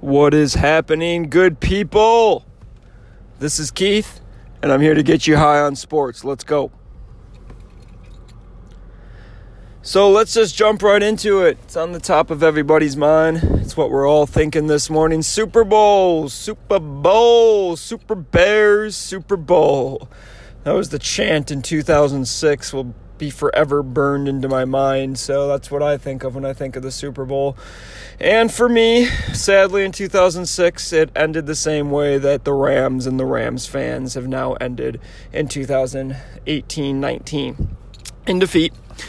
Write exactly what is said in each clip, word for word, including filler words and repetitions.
What is happening, good people? This is Keith, and I'm here to get you high on sports. Let's go. So let's just jump right into it. It's on the top of everybody's mind. It's what we're all thinking this morning. Super Bowl, Super Bowl, Super Bears, Super Bowl. That was the chant in two thousand six. Will be forever burned into my mind. So that's what I think of when I think of the Super Bowl. And for me, sadly, in two thousand six, it ended the same way that the Rams and the Rams fans have now ended in two thousand eighteen nineteen, in defeat.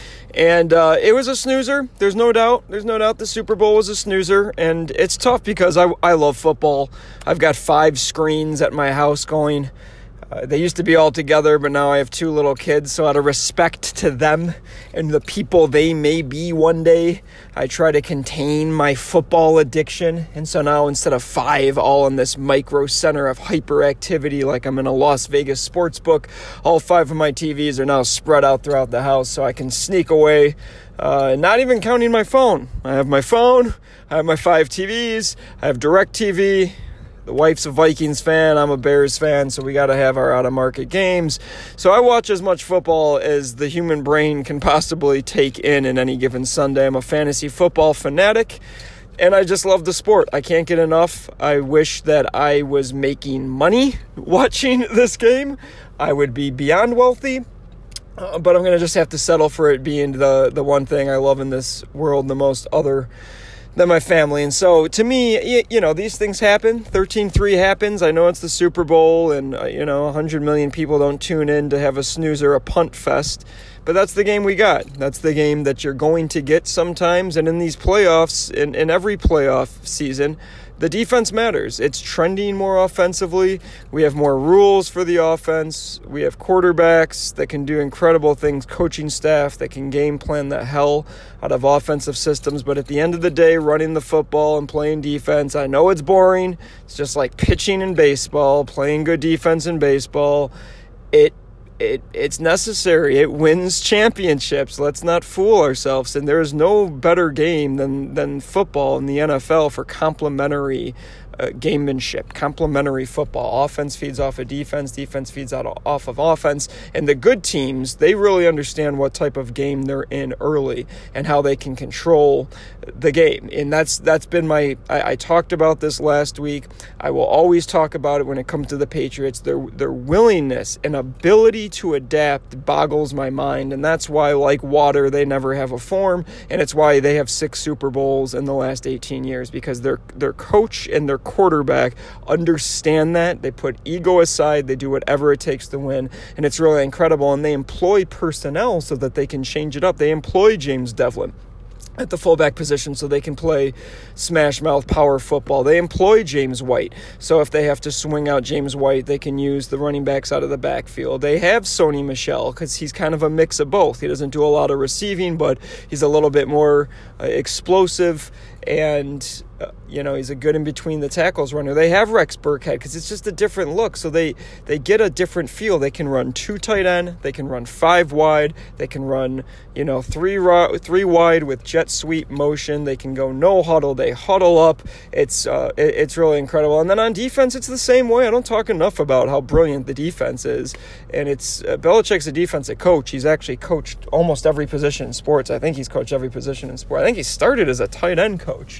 And uh, it was a snoozer. There's no doubt. There's no doubt the Super Bowl was a snoozer. And it's tough because I, I love football. I've got five screens at my house going. Uh, they used to be all together, but now I have two little kids, so out of respect to them and the people they may be one day, I try to contain my football addiction. And so now instead of five all in this micro center of hyperactivity like I'm in a Las Vegas sports book, all five of my T Vs are now spread out throughout the house so I can sneak away, uh, not even counting my phone. I have my phone, I have my five T Vs, I have DirecTV. The wife's a Vikings fan, I'm a Bears fan, so we got to have our out-of-market games. So I watch as much football as the human brain can possibly take in in any given Sunday. I'm a fantasy football fanatic, and I just love the sport. I can't get enough. I wish that I was making money watching this game. I would be beyond wealthy, uh, but I'm going to just have to settle for it being the, the one thing I love in this world the most other than my family. And so to me, you know, these things happen. thirteen three happens. I know it's the Super Bowl and, uh, you know, one hundred million people don't tune in to have a snoozer, a punt fest. But that's the game we got. That's the game that you're going to get sometimes. And in these playoffs, in, in every playoff season, the defense matters. It's trending more offensively. We have more rules for the offense. We have quarterbacks that can do incredible things, coaching staff that can game plan the hell out of offensive systems. But at the end of the day, running the football and playing defense, I know it's boring. It's just like pitching in baseball, playing good defense in baseball. It It it's necessary. It wins championships. Let's not fool ourselves. And there is no better game than than football in the N F L for complementary uh, gamemanship, complementary football. Offense feeds off of defense. Defense feeds out off of offense. And the good teams, they really understand what type of game they're in early and how they can control the game. And that's that's been my. I, I talked about this last week. I will always talk about it when it comes to the Patriots. Their their willingness and ability to adapt boggles my mind, and that's why, like water, they never have a form, and it's why they have six Super Bowls in the last eighteen years, because their their coach and their quarterback understand that. They put ego aside, they do whatever it takes to win, and it's really incredible. And they employ personnel so that they can change it up. They employ James Devlin at the fullback position so they can play smash mouth power football. They employ James White, so if they have to swing out James White, they can use the running backs out of the backfield. They have Sony Michel because he's kind of a mix of both. He doesn't do a lot of receiving, but he's a little bit more uh, explosive, and uh, you know, he's a good in between the tackles runner. They have Rex Burkhead because it's just a different look, so they they get a different feel. They can run two tight end, they can run five wide, they can run, you know, three ro- three wide with jet sweep motion. They can go no huddle, they huddle up. It's uh, it, it's really incredible. And then on defense, it's the same way. I don't talk enough about how brilliant the defense is, and it's uh, Belichick's a defensive coach. He's actually coached almost every position in sports. I think he's coached every position in sport. I think he started as a tight end coach.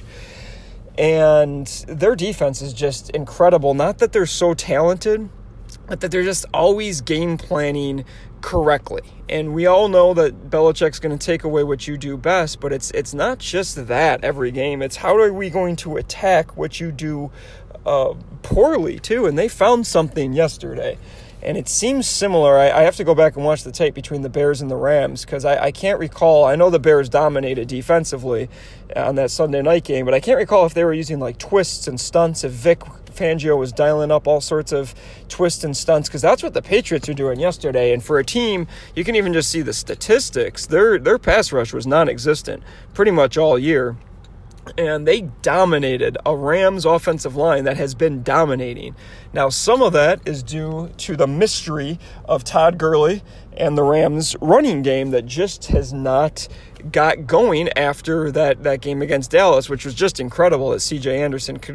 And their defense is just incredible. Not that they're so talented, but that they're just always game planning correctly. And we all know that Belichick's going to take away what you do best, but it's it's not just that every game. It's how are we going to attack what you do uh, poorly, too. And they found something yesterday. And it seems similar. I, I have to go back and watch the tape between the Bears and the Rams because I, I can't recall. I know the Bears dominated defensively on that Sunday night game, but I can't recall if they were using like twists and stunts, if Vic Fangio was dialing up all sorts of twists and stunts, because that's what the Patriots are doing yesterday. And for a team, you can even just see the statistics. Their, their pass rush was non-existent pretty much all year. And they dominated a Rams offensive line that has been dominating. Now, some of that is due to the mystery of Todd Gurley and the Rams running game that just has not got going after that, that game against Dallas, which was just incredible that C J Anderson could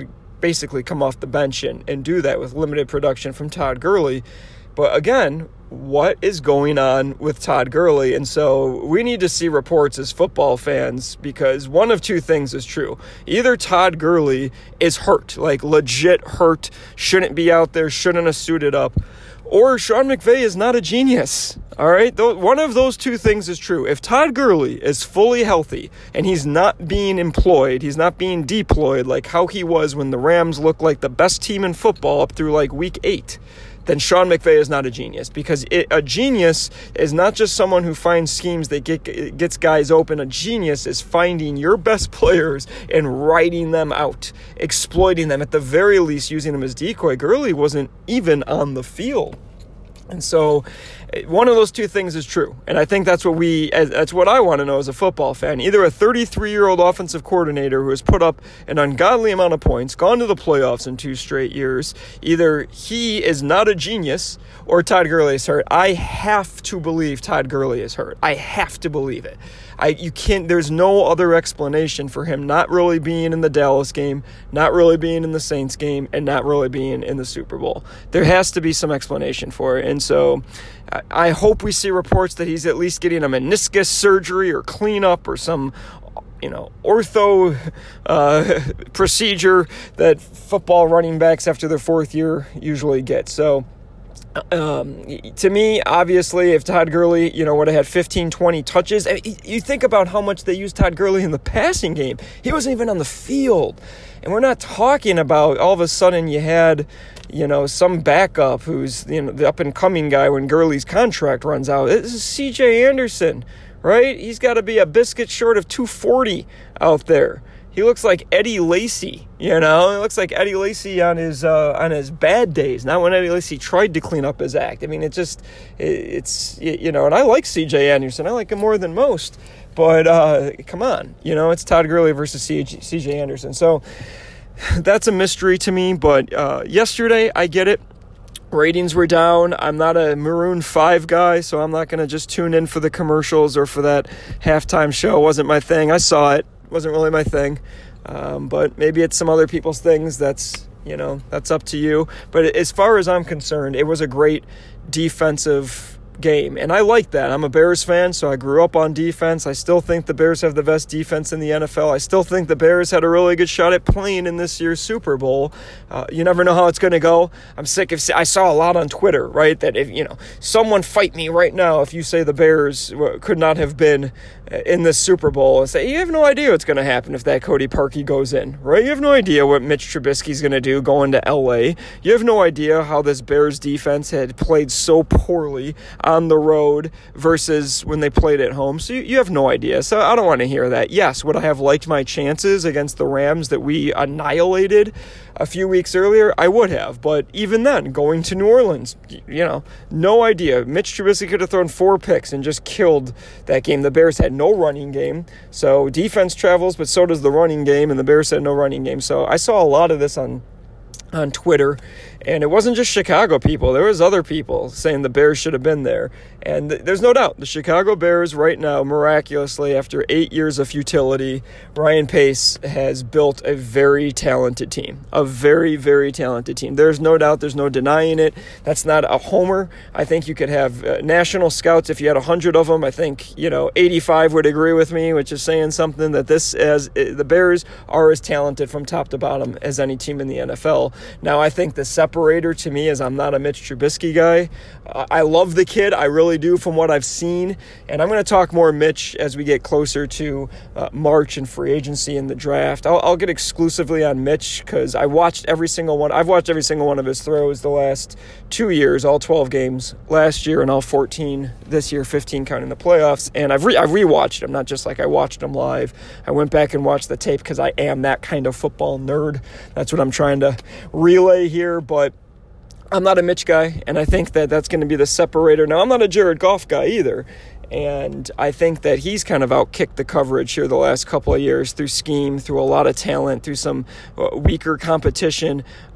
basically come off the bench and, and do that with limited production from Todd Gurley. But again, what is going on with Todd Gurley? And so we need to see reports as football fans, because one of two things is true. Either Todd Gurley is hurt, like legit hurt, shouldn't be out there, shouldn't have suited up, or Sean McVay is not a genius. All right, one of those two things is true. If Todd Gurley is fully healthy and he's not being employed, he's not being deployed like how he was when the Rams looked like the best team in football up through like week eight, then Sean McVay is not a genius, because it, a genius is not just someone who finds schemes that get, gets guys open. A genius is finding your best players and writing them out, exploiting them, at the very least using them as decoy. Gurley wasn't even on the field. And so one of those two things is true. And I think that's what we, that's what I want to know as a football fan. Either a thirty-three-year-old offensive coordinator who has put up an ungodly amount of points, gone to the playoffs in two straight years, either he is not a genius or Todd Gurley is hurt. I have to believe Todd Gurley is hurt. I have to believe it. I, you can't, there's no other explanation for him not really being in the Dallas game, not really being in the Saints game, and not really being in the Super Bowl. There has to be some explanation for it. And so I, I hope we see reports that he's at least getting a meniscus surgery or cleanup or some, you know, ortho uh, procedure that football running backs after their fourth year usually get. So Um, to me, obviously, if Todd Gurley, you know, would have had fifteen, twenty touches, I mean, you think about how much they used Todd Gurley in the passing game. He wasn't even on the field. And we're not talking about all of a sudden you had, you know, some backup who's, you know, the up-and-coming guy when Gurley's contract runs out. This is C J Anderson, right? He's got to be a biscuit short of two forty out there. He looks like Eddie Lacy, you know. He looks like Eddie Lacy on his uh, on his bad days, not when Eddie Lacy tried to clean up his act. I mean, it just, it, it's, you know, and I like C J Anderson. I like him more than most. But, uh, come on, you know, it's Todd Gurley versus C J Anderson. So that's a mystery to me. But uh, yesterday, I get it. Ratings were down. I'm not a Maroon five guy, so I'm not going to just tune in for the commercials or for that halftime show. It wasn't my thing. I saw it. Wasn't really my thing, um, but maybe it's some other people's things. That's, you know, that's up to you. But as far as I'm concerned, it was a great defensive game, and I like that. I'm a Bears fan, so I grew up on defense. I still think the Bears have the best defense in the N F L. I still think the Bears had a really good shot at playing in this year's Super Bowl. Uh, you never know how it's going to go. I'm sick of, I saw a lot on Twitter, right, that if, you know, someone fight me right now if you say the Bears could not have been in this Super Bowl, and say, you have no idea what's going to happen if that Cody Parkey goes in, right? You have no idea what Mitch Trubisky's going to do going to L A. You have no idea how this Bears defense had played so poorly on the road versus when they played at home. So you, you have no idea. So I don't want to hear that. Yes, would I have liked my chances against the Rams that we annihilated a few weeks earlier? I would have. But even then, going to New Orleans, you know, no idea. Mitch Trubisky could have thrown four picks and just killed that game. The Bears had no running game. So defense travels, but so does the running game, and the Bears had no running game. So I saw a lot of this on on Twitter, and it wasn't just Chicago people. There was other people saying the Bears should have been there. And th- there's no doubt the Chicago Bears right now, miraculously, after eight years of futility, Ryan Pace has built a very talented team, a very, very talented team. There's no doubt. There's no denying it. That's not a homer. I think you could have uh, national scouts, if you had one hundred of them, I think, you know, eighty-five would agree with me, which is saying something, that this, as uh, the Bears are as talented from top to bottom as any team in the N F L. Now, I think the separator to me is I'm not a Mitch Trubisky guy. Uh, I love the kid. I really do from what I've seen. And I'm going to talk more Mitch as we get closer to uh, March and free agency and the draft. I'll, I'll get exclusively on Mitch because I watched every single one. I've watched every single one of his throws the last two years, all twelve games last year and all fourteen this year, fifteen counting the playoffs. And I've, re- I've rewatched them, not just like I watched them live. I went back and watched the tape because I am that kind of football nerd. That's what I'm trying to relay here, but I'm not a Mitch guy, and I think that that's going to be the separator. Now, I'm not a Jared Goff guy either, and I think that he's kind of outkicked the coverage here the last couple of years through scheme, through a lot of talent, through some weaker competition.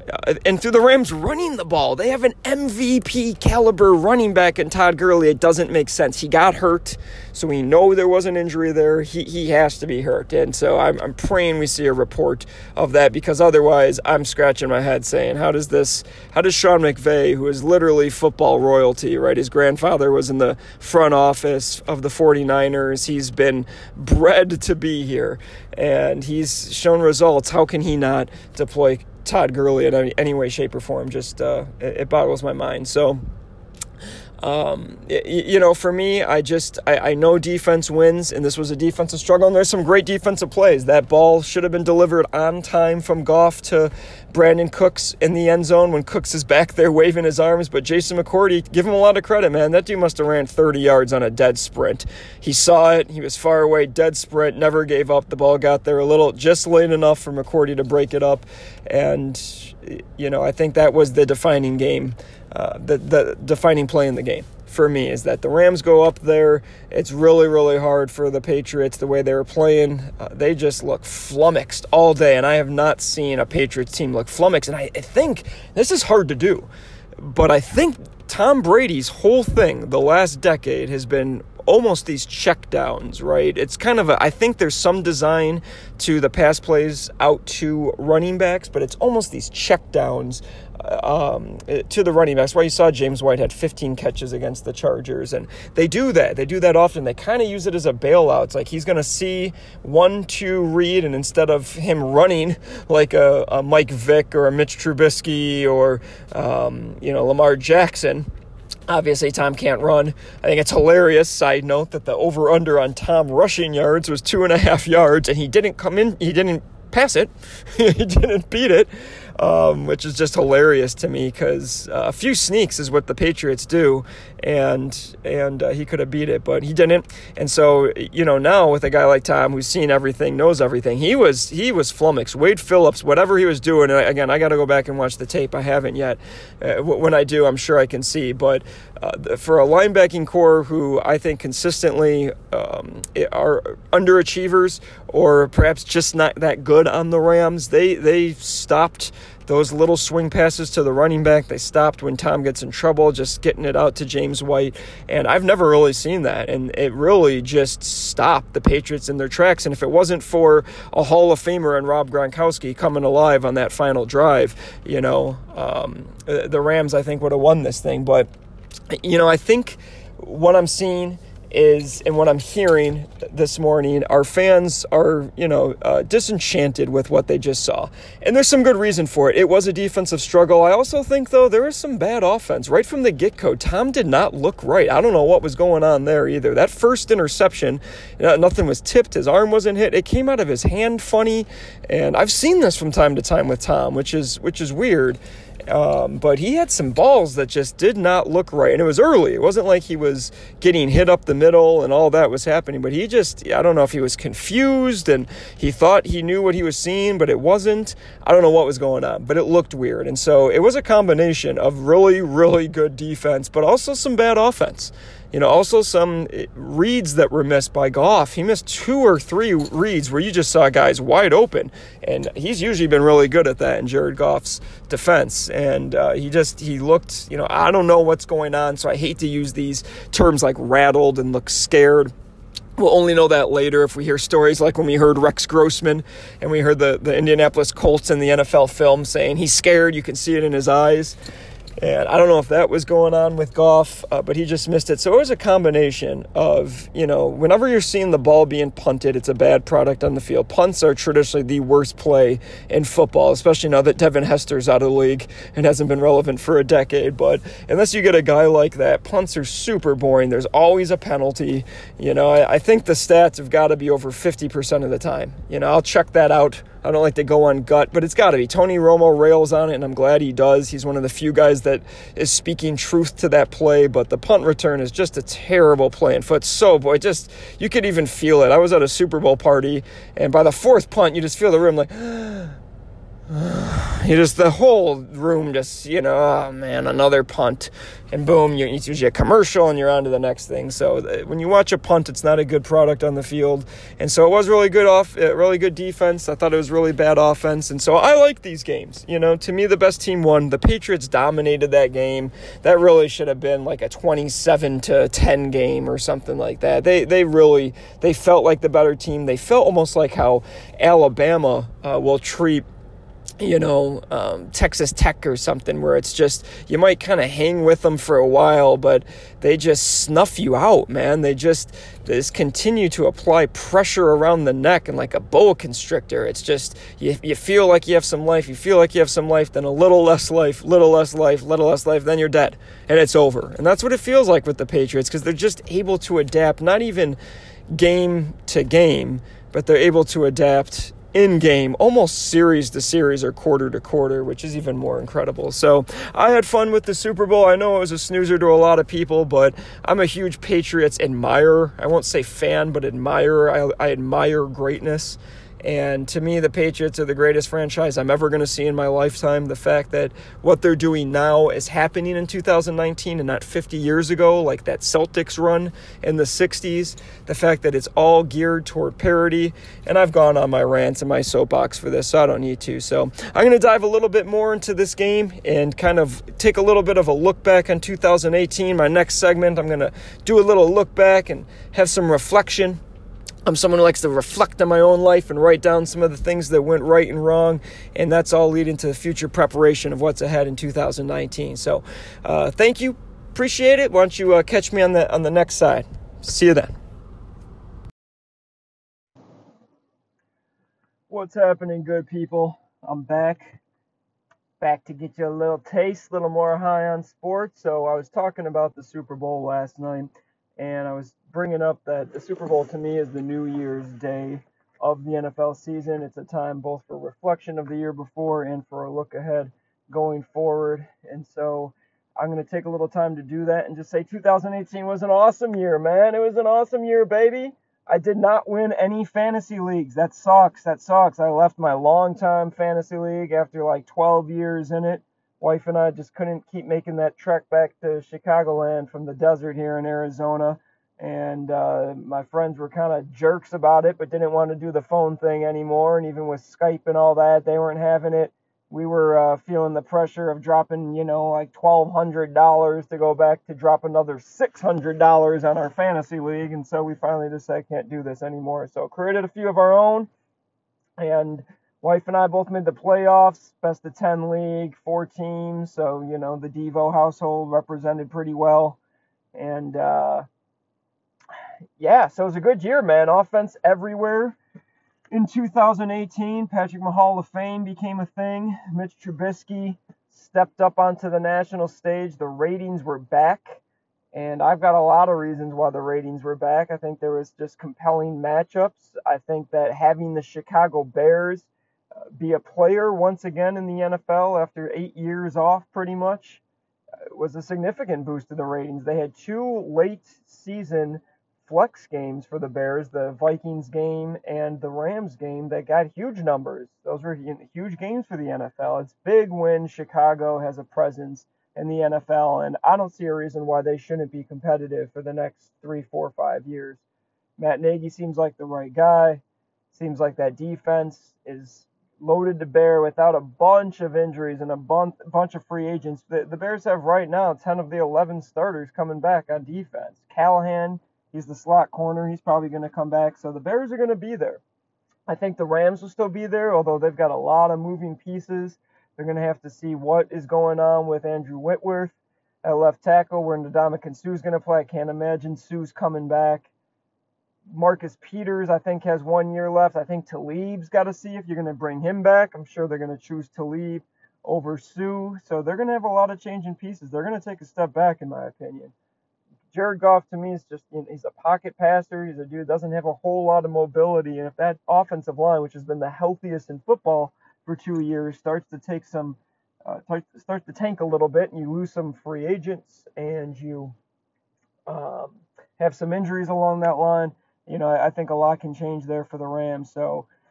Uh, and through the Rams running the ball. They have an M V P caliber running back in Todd Gurley. It doesn't make sense. He got hurt, so we know there was an injury there. He he has to be hurt. And so I'm, I'm praying we see a report of that, because otherwise I'm scratching my head saying, how does this, how does Sean McVay, who is literally football royalty, right? His grandfather was in the front office of the 49ers. He's been bred to be here, and he's shown results. How can he not deploy Todd Gurley in any, any way, shape, or form? Just uh, it, it boggles my mind. So, um, it, you know, for me, I just I, I know defense wins, and this was a defensive struggle. And there's some great defensive plays. That ball should have been delivered on time from Goff to Brandon Cooks in the end zone when Cooks is back there waving his arms. But Jason McCourty, give him a lot of credit, man. That dude must have ran thirty yards on a dead sprint. He saw it. He was far away, dead sprint, never gave up. The ball got there a little, just late enough for McCourty to break it up. And, you know, I think that was the defining game, uh, the, the defining play in the game for me, is that the Rams go up there. It's really, really hard for the Patriots the way they were playing. Uh, they just look flummoxed all day, and I have not seen a Patriots team look flummoxed. And I, I think this is hard to do, but I think Tom Brady's whole thing the last decade has been almost these check downs, right? It's kind of a, I think there's some design to the pass plays out to running backs, but it's almost these check downs um, to the running backs. Why you saw James White had fifteen catches against the Chargers, and they do that. They do that often. They kind of use it as a bailout. It's like he's going to see one, two read, and instead of him running like a, a Mike Vick or a Mitch Trubisky or, um, you know, Lamar Jackson, obviously, Tom can't run. I think it's hilarious, side note, that the over-under on Tom rushing yards was two and a half yards, and he didn't come in, he didn't pass it, he didn't beat it, um, which is just hilarious to me, because uh, a few sneaks is what the Patriots do, and and uh, he could have beat it, but he didn't. And so, you know, now with a guy like Tom who's seen everything, knows everything, he was he was flummoxed. Wade Phillips, whatever he was doing, and again, I got to go back and watch the tape. I haven't yet. Uh, when I do, I'm sure I can see, but Uh, for a linebacking core who I think consistently um, are underachievers or perhaps just not that good on the Rams, they they stopped those little swing passes to the running back. They stopped when Tom gets in trouble, just getting it out to James White. And I've never really seen that. And it really just stopped the Patriots in their tracks. And if it wasn't for a Hall of Famer and Rob Gronkowski coming alive on that final drive, you know, um, the Rams, I think, would have won this thing. But you know, I think what I'm seeing is, and what I'm hearing this morning, our fans are, you know, uh, disenchanted with what they just saw. And there's some good reason for it. It was a defensive struggle. I also think, though, there was some bad offense. Right from the get-go, Tom did not look right. I don't know what was going on there either. That first interception, you know, nothing was tipped. His arm wasn't hit. It came out of his hand funny. And I've seen this from time to time with Tom, which is which is weird. Um, but he had some balls that just did not look right. And it was early. It wasn't like he was getting hit up the middle and all that was happening. But he just, I don't know if he was confused and he thought he knew what he was seeing, but it wasn't. I don't know what was going on, but it looked weird. And so it was a combination of really, really good defense, but also some bad offense. You know, also some reads that were missed by Goff. He missed two or three reads where you just saw guys wide open. And he's usually been really good at that in Jared Goff's defense. And uh, he just, he looked, you know, I don't know what's going on. So I hate to use these terms like rattled and look scared. We'll only know that later if we hear stories like when we heard Rex Grossman and we heard the, the Indianapolis Colts in the N F L film saying he's scared. You can see it in his eyes. And I don't know if that was going on with Goff, uh, but he just missed it. So it was a combination of, you know, whenever you're seeing the ball being punted, it's a bad product on the field. Punts are traditionally the worst play in football, especially now that Devin Hester's out of the league and hasn't been relevant for a decade. But unless you get a guy like that, punts are super boring. There's always a penalty. You know, I, I think the stats have got to be over fifty percent of the time. You know, I'll check that out. I don't like to go on gut, but it's got to be. Tony Romo rails on it, and I'm glad he does. He's one of the few guys that is speaking truth to that play, but the punt return is just a terrible play in foot. So, boy, just, you could even feel it. I was at a Super Bowl party, and by the fourth punt, you just feel the room like, you just, the whole room just, you know, oh man, another punt. And boom, you, it's usually a commercial and you're on to the next thing. So when you watch a punt, it's not a good product on the field. And so it was really good off, uh, really good defense. I thought it was really bad offense. And so I like these games. You know, to me, the best team won. The Patriots dominated that game. That really should have been like a twenty-seven to ten game or something like that. They they really, they felt like the better team. They felt almost like how Alabama uh, will treat, you know, um, Texas Tech or something, where it's just, you might kind of hang with them for a while, but they just snuff you out, man. They just, just continue to apply pressure around the neck and like a boa constrictor. It's just, you, you feel like you have some life, you feel like you have some life, then a little less life, little less life, little less life, then you're dead, and it's over. And that's what it feels like with the Patriots, because they're just able to adapt, not even game to game, but they're able to adapt in-game, almost series to series or quarter to quarter, which is even more incredible. So I had fun with the Super Bowl. I know it was a snoozer to a lot of people, but I'm a huge Patriots admirer. I won't say fan, but admirer. I, I admire greatness. And to me, the Patriots are the greatest franchise I'm ever going to see in my lifetime. The fact that what they're doing now is happening in two thousand nineteen and not fifty years ago, like that Celtics run in the sixties. The fact that it's all geared toward parity. And I've gone on my rants and my soapbox for this, so I don't need to. So I'm going to dive a little bit more into this game and kind of take a little bit of a look back on two thousand eighteen. My next segment, I'm going to do a little look back and have some reflection. I'm someone who likes to reflect on my own life and write down some of the things that went right and wrong, and that's all leading to the future preparation of what's ahead in two thousand nineteen. So uh, thank you. Appreciate it. Why don't you uh, catch me on the on the next side. See you then. What's happening, good people? I'm back. Back to get you a little taste, a little more high on sports. So I was talking about the Super Bowl last night, and I was bringing up that the Super Bowl to me is the New Year's Day of the N F L season. It's a time both for reflection of the year before and for a look ahead going forward. And so I'm going to take a little time to do that and just say two thousand eighteen was an awesome year, man. It was an awesome year, baby. I did not win any fantasy leagues. That sucks. That sucks. I left my longtime fantasy league after like twelve years in it. Wife and I just couldn't keep making that trek back to Chicagoland from the desert here in Arizona. And uh, my friends were kind of jerks about it, but didn't want to do the phone thing anymore. And even with Skype and all that, they weren't having it. We were uh, feeling the pressure of dropping, you know, like twelve hundred dollars to go back to drop another six hundred dollars on our fantasy league. And so we finally decided can't do this anymore. So created a few of our own. And wife and I both made the playoffs, best of ten league, four teams. So, you know, the Devo household represented pretty well. And, uh, yeah, so it was a good year, man. Offense everywhere. In two thousand eighteen, Patrick Mahomes Hall of Fame became a thing. Mitch Trubisky stepped up onto the national stage. The ratings were back, and I've got a lot of reasons why the ratings were back. I think there was just compelling matchups. I think that having the Chicago Bears uh, be a player once again in the N F L after eight years off pretty much uh, was a significant boost to the ratings. They had two late season flex games for the Bears, the Vikings game and the Rams game, that got huge numbers. Those were huge games for the N F L. It's big when Chicago has a presence in the N F L, and I don't see a reason why they shouldn't be competitive for the next three, four, five years. Matt Nagy seems like the right guy. Seems like that defense is loaded to bear without a bunch of injuries and a bunch, bunch of free agents. The, the Bears have right now ten of the eleven starters coming back on defense. Callahan, he's the slot corner. He's probably going to come back. So the Bears are going to be there. I think the Rams will still be there, although they've got a lot of moving pieces. They're going to have to see what is going on with Andrew Whitworth at left tackle, where Ndamukong Suh's going to play. I can't imagine Suh's coming back. Marcus Peters, I think, has one year left. I think Talib's got to see if you're going to bring him back. I'm sure they're going to choose Talib over Suh. So they're going to have a lot of changing pieces. They're going to take a step back, in my opinion. Jared Goff, to me, is just, you know, he's a pocket passer. He's a dude who doesn't have a whole lot of mobility. And if that offensive line, which has been the healthiest in football for two years, starts to take some, uh, starts to tank a little bit, and you lose some free agents, and you um, have some injuries along that line, you know, I think a lot can change there for the Rams. So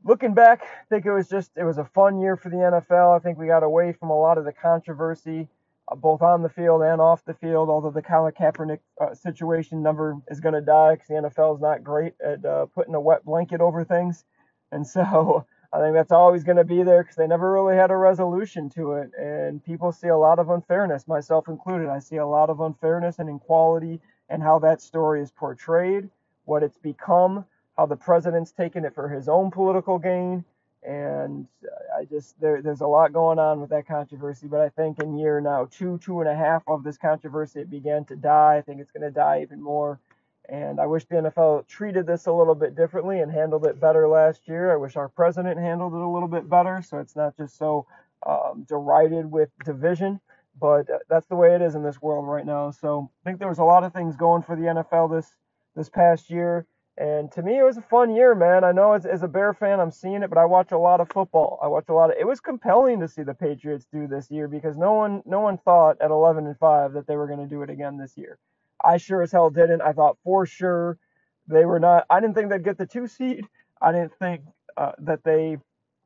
looking back, I think it was just it was a fun year for the N F L. I think we got away from a lot of the controversy, uh, both on the field and off the field. Although the Colin Kaepernick uh, situation never is going to die because the N F L is not great at uh, putting a wet blanket over things, and so I think that's always going to be there because they never really had a resolution to it. And people see a lot of unfairness, myself included. I see a lot of unfairness and inequality and how that story is portrayed, what it's become, how the president's taken it for his own political gain. And I just, there, there's a lot going on with that controversy. But I think in year now two, two and a half of this controversy, it began to die. I think it's going to die even more. And I wish the N F L treated this a little bit differently and handled it better last year. I wish our president handled it a little bit better so it's not just so um, derided with division. But that's the way it is in this world right now. So I think there was a lot of things going for the N F L this this past year. And to me, it was a fun year, man. I know as, as a Bear fan, I'm seeing it, but I watch a lot of football. I watch a lot of. It was compelling to see the Patriots do this year because no one no one thought at eleven and five that they were going to do it again this year. I sure as hell didn't. I thought for sure they were not. I didn't think they'd get the two seed. I didn't think uh, that they,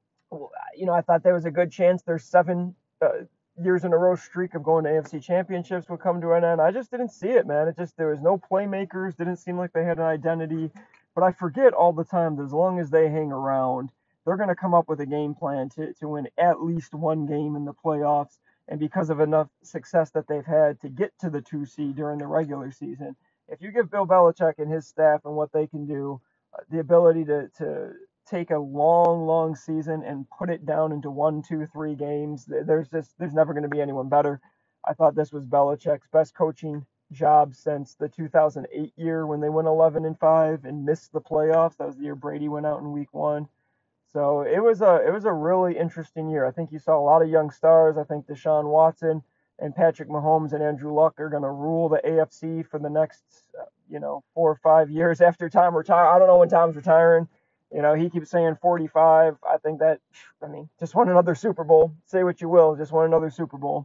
you know, I thought there was a good chance their seven uh, years in a row streak of going to A F C championships would come to an end. I just didn't see it, man. It just, there was no playmakers. Didn't seem like they had an identity. But I forget all the time that as long as they hang around, they're going to come up with a game plan to, to win at least one game in the playoffs. And because of enough success that they've had to get to the two seed during the regular season, if you give Bill Belichick and his staff and what they can do, uh, the ability to, to take a long, long season and put it down into one, two, three games, there's just there's never going to be anyone better. I thought this was Belichick's best coaching job since the two thousand eight year when they went eleven and five and missed the playoffs. That was the year Brady went out in week one. So it was a it was a really interesting year. I think you saw a lot of young stars. I think Deshaun Watson and Patrick Mahomes and Andrew Luck are going to rule the A F C for the next, uh, you know, four or five years after Tom retire. I don't know when Tom's retiring. You know, he keeps saying forty-five. I think that, I mean, just won another Super Bowl. Say what you will, just won another Super Bowl.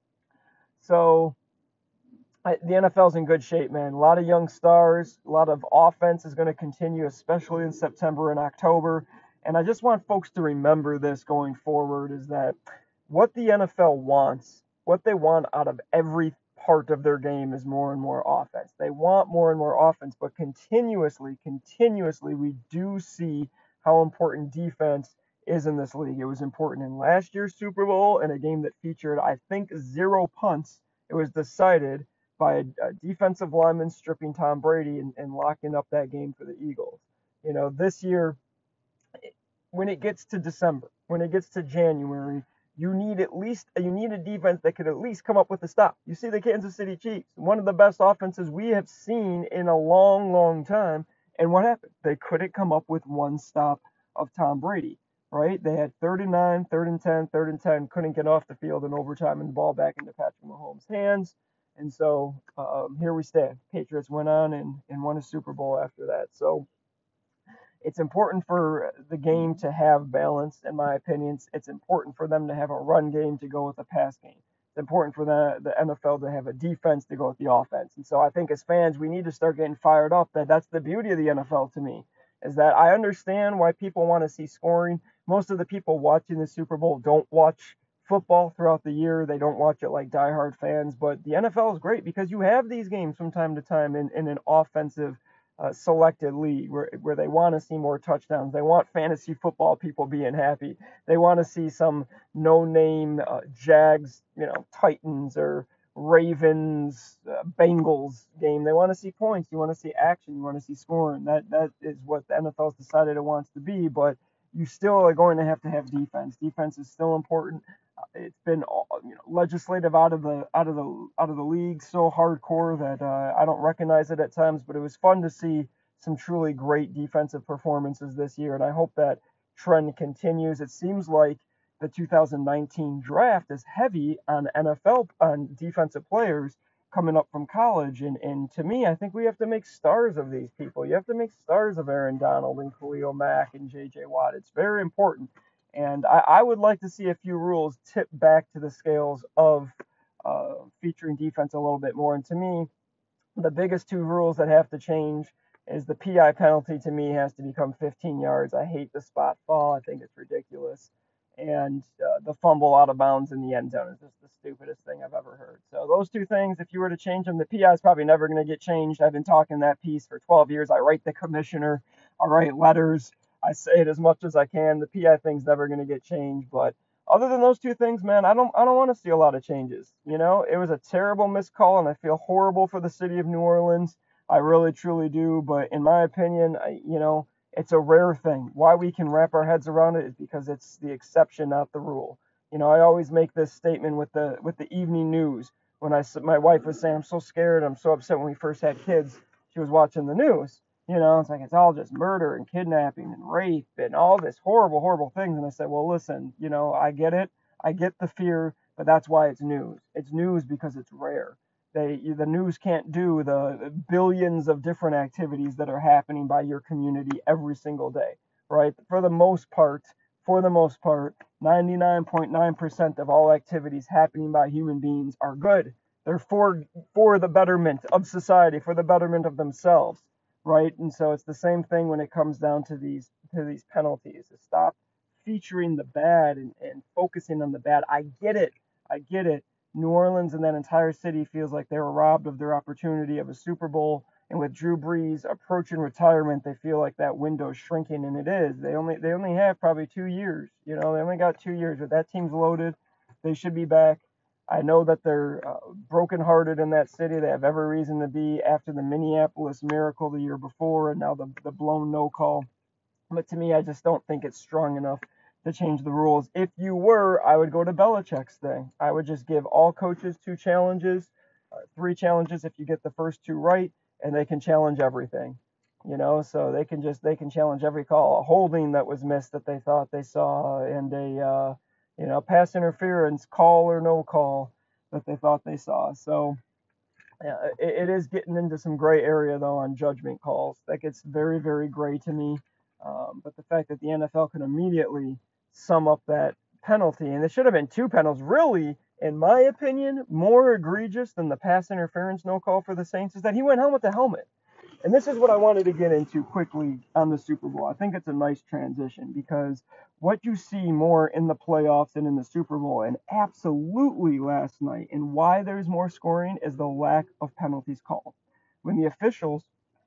So I, the N F L's in good shape, man. A lot of young stars. A lot of offense is going to continue, especially in September and October. And I just want folks to remember this going forward is that what the N F L wants, what they want out of every part of their game is more and more offense. They want more and more offense, but continuously, continuously, we do see how important defense is in this league. It was important in last year's Super Bowl in a game that featured, I think, zero punts. It was decided by a, a defensive lineman stripping Tom Brady and, and locking up that game for the Eagles. You know, this year, when it gets to December, when it gets to January, you need at least you need a defense that could at least come up with a stop. You see the Kansas City Chiefs, one of the best offenses we have seen in a long, long time. And what happened? They couldn't come up with one stop of Tom Brady, right? They had third and nine, third and ten, third and ten, couldn't get off the field in overtime and the ball back into Patrick Mahomes' hands. And so um, here we stand. Patriots went on and, and won a Super Bowl after that. So it's important for the game to have balance, in my opinion. It's important for them to have a run game to go with a pass game. It's important for the, the N F L to have a defense to go with the offense. And so I think as fans, we need to start getting fired up. That that's the beauty of the N F L to me, is that I understand why people want to see scoring. Most of the people watching the Super Bowl don't watch football throughout the year. They don't watch it like diehard fans. But the N F L is great because you have these games from time to time in, in an offensive Uh, selected league where, where they want to see more touchdowns. They want fantasy football people being happy. They want to see some no-name uh, Jags, you know, Titans or Ravens, uh, Bengals game. They want to see points. You want to see action. You want to see scoring. That that is what the N F L's decided it wants to be. But you still are going to have to have defense. Defense is still important. It's been, you know, legislative out of the out of the out of the league so hardcore that uh, I don't recognize it at times. But it was fun to see some truly great defensive performances this year, and I hope that trend continues. It seems like the two thousand nineteen draft is heavy on N F L on defensive players coming up from college, and and to me, I think we have to make stars of these people. You have to make stars of Aaron Donald and Khalil Mack and J J Watt. It's very important. And I, I would like to see a few rules tip back to the scales of uh, featuring defense a little bit more. And to me, the biggest two rules that have to change is the P I penalty to me has to become fifteen yards. I hate the spot fall. I think it's ridiculous. And uh, the fumble out of bounds in the end zone is just the stupidest thing I've ever heard. So those two things, if you were to change them, the P I is probably never going to get changed. I've been talking that piece for twelve years. I write the commissioner. I write letters. I say it as much as I can. The P I thing's never going to get changed. But other than those two things, man, I don't I don't want to see a lot of changes. You know, it was a terrible missed call, and I feel horrible for the city of New Orleans. I really, truly do. But in my opinion, I, you know, it's a rare thing. Why we can wrap our heads around it is because it's the exception, not the rule. You know, I always make this statement with the with the evening news. When I my wife was saying, I'm so scared, I'm so upset when we first had kids. She was watching the news. You know, it's like it's all just murder and kidnapping and rape and all this horrible, horrible things. And I said, well, listen, you know, I get it. I get the fear, but that's why it's news. It's news because it's rare. They, the news can't do the billions of different activities that are happening by your community every single day, right? For the most part, for the most part, ninety-nine point nine percent of all activities happening by human beings are good. They're for for the betterment of society, for the betterment of themselves, right? And so it's the same thing when it comes down to these to these penalties. To stop featuring the bad and, and focusing on the bad. I get it. I get it. New Orleans and that entire city feels like they were robbed of their opportunity of a Super Bowl. And with Drew Brees approaching retirement, they feel like that window's shrinking, and it is. They only they only have probably two years. You know, they only got two years, but that team's loaded. They should be back. I know that they're uh, brokenhearted in that city. They have every reason to be after the Minneapolis Miracle the year before, and now the the blown no call. But to me, I just don't think it's strong enough to change the rules. If you were, I would go to Belichick's thing. I would just give all coaches two challenges, uh, three challenges if you get the first two right, and they can challenge everything. You know, so they can just they can challenge every call, a holding that was missed that they thought they saw, and a uh, you know pass interference call or no call that they thought they saw. So yeah, it, it is getting into some gray area though on judgment calls. That gets very very gray to me. Um, but the fact that the N F L can immediately sum up that penalty, and it should have been two penalties, really, in my opinion, more egregious than the pass interference no call for the Saints, is that he went helmet to helmet. And this is what I wanted to get into quickly on the Super Bowl. I think it's a nice transition because what you see more in the playoffs and in the Super Bowl, and absolutely last night, and why there's more scoring, is the lack of penalties called. When the officials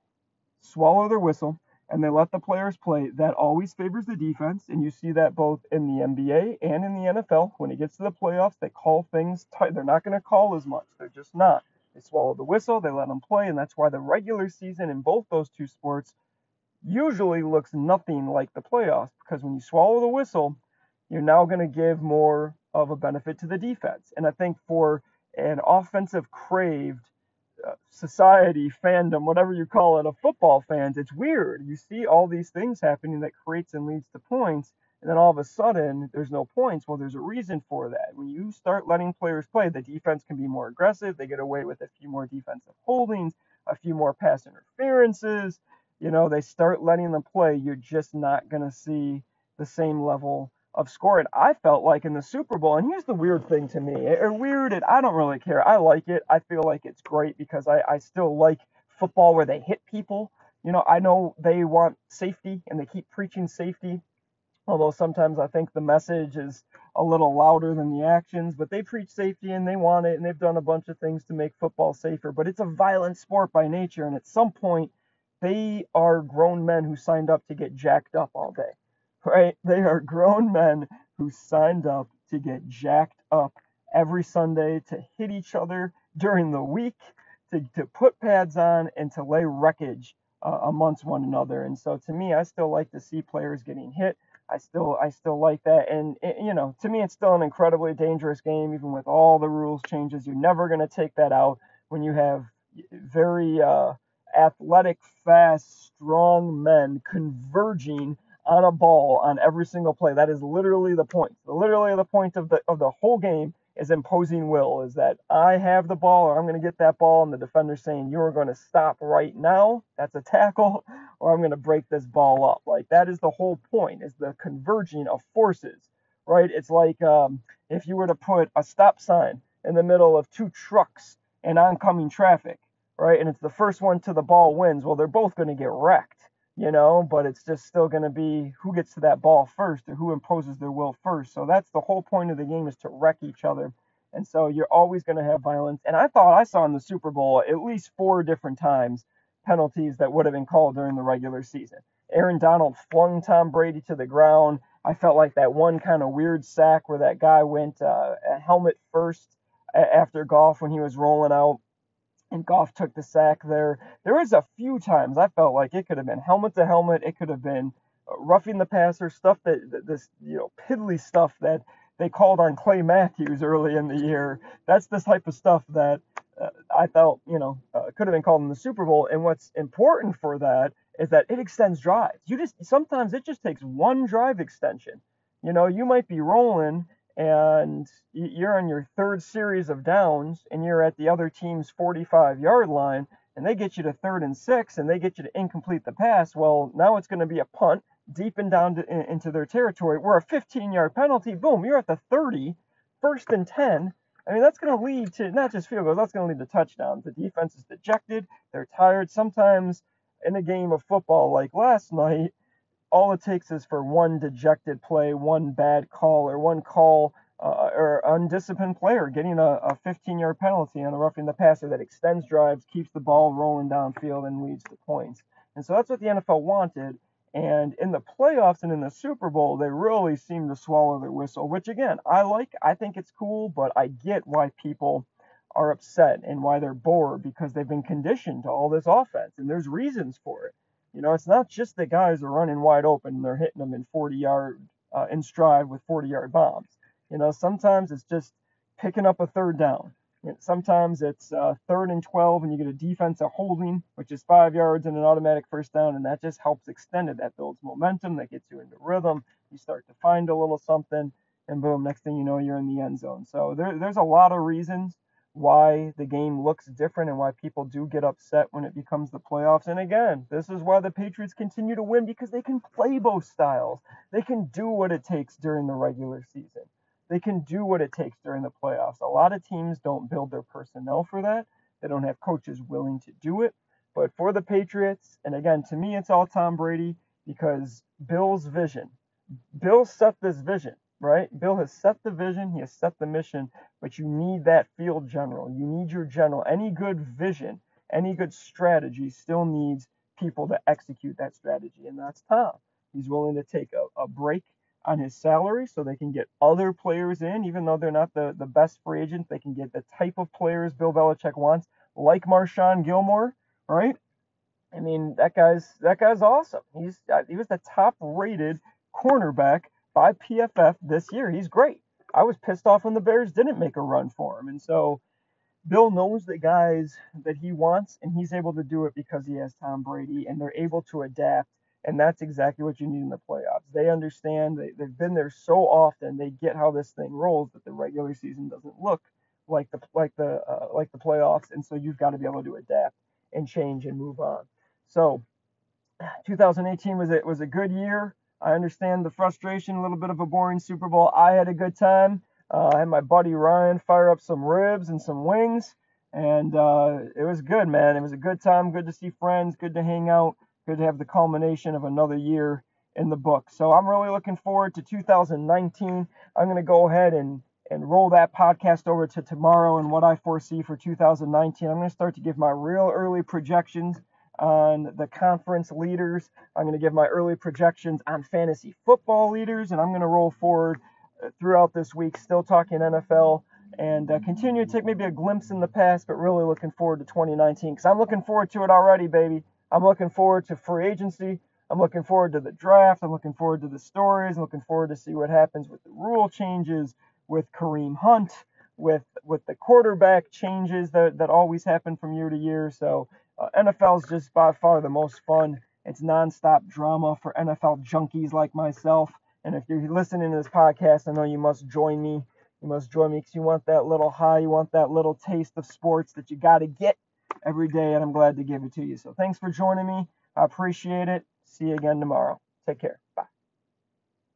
swallow their whistle and they let the players play, that always favors the defense. And you see that both in the N B A and in the N F L. When it gets to the playoffs, they call things tight. They're not going to call as much. They're just not. They swallow the whistle, they let them play, and that's why the regular season in both those two sports usually looks nothing like the playoffs, because when you swallow the whistle, you're now going to give more of a benefit to the defense. And I think for an offensive craved uh, society, fandom, whatever you call it, of football fans, it's weird. You see all these things happening that creates and leads to points, and then all of a sudden there's no points. Well, there's a reason for that. When you start letting players play, the defense can be more aggressive. They get away with a few more defensive holdings, a few more pass interferences. You know, they start letting them play. You're just not going to see the same level of scoring. I felt like in the Super Bowl, and here's the weird thing to me, or weird, and I don't really care. I like it. I feel like it's great because I, I still like football where they hit people. You know, I know they want safety and they keep preaching safety. Although sometimes I think the message is a little louder than the actions, but they preach safety and they want it, and they've done a bunch of things to make football safer. But it's a violent sport by nature, and at some point, they are grown men who signed up to get jacked up all day, right? They are grown men who signed up to get jacked up every Sunday, to hit each other during the week, to, to put pads on, and to lay wreckage uh, amongst one another. And so to me, I still like to see players getting hit. I still I still like that. And, it, you know, to me, it's still an incredibly dangerous game, even with all the rules changes. You're never going to take that out when you have very uh, athletic, fast, strong men converging on a ball on every single play. That is literally the point. Literally the point of the of the whole game is imposing will, is that I have the ball, or I'm going to get that ball, and the defender's saying, you're going to stop right now. That's a tackle, or I'm going to break this ball up. Like, that is the whole point, is the converging of forces, right? It's like um, if you were to put a stop sign in the middle of two trucks and oncoming traffic, right? And it's the first one to the ball wins. Well, they're both going to get wrecked, you know, but it's just still going to be who gets to that ball first or who imposes their will first. So that's the whole point of the game, is to wreck each other. And so you're always going to have violence. And I thought I saw in the Super Bowl at least four different times penalties that would have been called during the regular season. Aaron Donald flung Tom Brady to the ground. I felt like that one kind of weird sack where that guy went uh, a helmet first after Goff when he was rolling out, and Goff took the sack there. There was a few times I felt like it could have been helmet to helmet. It could have been roughing the passer, stuff that, this, you know, piddly stuff that they called on Clay Matthews early in the year. That's the type of stuff that uh, I felt, you know, uh, could have been called in the Super Bowl. And what's important for that is that it extends drives. You just, sometimes it just takes one drive extension. You know, you might be rolling and you're on your third series of downs and you're at the other team's forty-five yard line and they get you to third and six and they get you to incomplete the pass. Well, now it's going to be a punt deep and down to, in, into their territory, where a fifteen yard penalty, boom, you're at the thirty, first and ten. I mean, that's going to lead to not just field goals, that's going to lead to touchdowns. The defense is dejected, they're tired. Sometimes in a game of football like last night, all it takes is for one dejected play, one bad call, or one call uh, or undisciplined player getting a, a fifteen yard penalty on a roughing the passer that extends drives, keeps the ball rolling downfield, and leads to points. And so that's what the N F L wanted. And in the playoffs and in the Super Bowl, they really seem to swallow their whistle, which, again, I like. I think it's cool, but I get why people are upset and why they're bored, because they've been conditioned to all this offense, and there's reasons for it. You know, it's not just the guys are running wide open and they're hitting them in forty yard uh, in stride with forty yard bombs. You know, sometimes it's just picking up a third down. You know, sometimes it's uh, third and twelve and you get a defensive holding, which is five yards and an automatic first down, and that just helps extend it. That builds momentum, that gets you into rhythm. You start to find a little something, and boom, next thing you know, you're in the end zone. So there, there's a lot of reasons why the game looks different and why people do get upset when it becomes the playoffs. And again, this is why the Patriots continue to win, because they can play both styles. They can do what it takes during the regular season. They can do what it takes during the playoffs. A lot of teams don't build their personnel for that. They don't have coaches willing to do it. But for the Patriots, and again, to me, it's all Tom Brady, because Bill's vision. Bill set this vision, right? Bill has set the vision. He has set the mission. But you need that field general. You need your general. Any good vision, any good strategy still needs people to execute that strategy. And that's Tom. He's willing to take a, a break on his salary so they can get other players in, even though they're not the, the best free agents. They can get the type of players Bill Belichick wants, like Marshawn Gilmore, right? I mean, that guy's that guy's awesome. He's he was the top rated cornerback by P F F this year. He's great. I was pissed off when the Bears didn't make a run for him. And so Bill knows the guys that he wants, and he's able to do it because he has Tom Brady, and they're able to adapt. And that's exactly what you need in the playoffs. They understand, they, they've been there so often, they get how this thing rolls, that the regular season doesn't look like the like the uh, like the playoffs. And so you've got to be able to adapt and change and move on. So two thousand eighteen was it was a good year. I understand the frustration, a little bit of a boring Super Bowl. I had a good time. Uh, I had my buddy Ryan fire up some ribs and some wings, and uh, it was good, man. It was a good time. Good to see friends. Good to hang out. Good to have the culmination of another year in the book. So I'm really looking forward to two thousand nineteen. I'm going to go ahead and, and roll that podcast over to tomorrow and what I foresee for two thousand nineteen. I'm going to start to give my real early projections on the conference leaders. I'm going to give my early projections on fantasy football leaders, and I'm going to roll forward throughout this week, still talking N F L, and uh, continue to take maybe a glimpse in the past, but really looking forward to twenty nineteen, because I'm looking forward to it already, baby. I'm looking forward to free agency. I'm looking forward to the draft. I'm looking forward to the stories. I'm looking forward to see what happens with the rule changes, with Kareem Hunt, with with the quarterback changes that, that always happen from year to year. So uh, N F L is just by far the most fun. It's nonstop drama for N F L junkies like myself. And if you're listening to this podcast, I know you must join me. You must join me because you want that little high. You want that little taste of sports that you got to get every day, and I'm glad to give it to you. So thanks for joining me. I appreciate it. See you again tomorrow. Take care.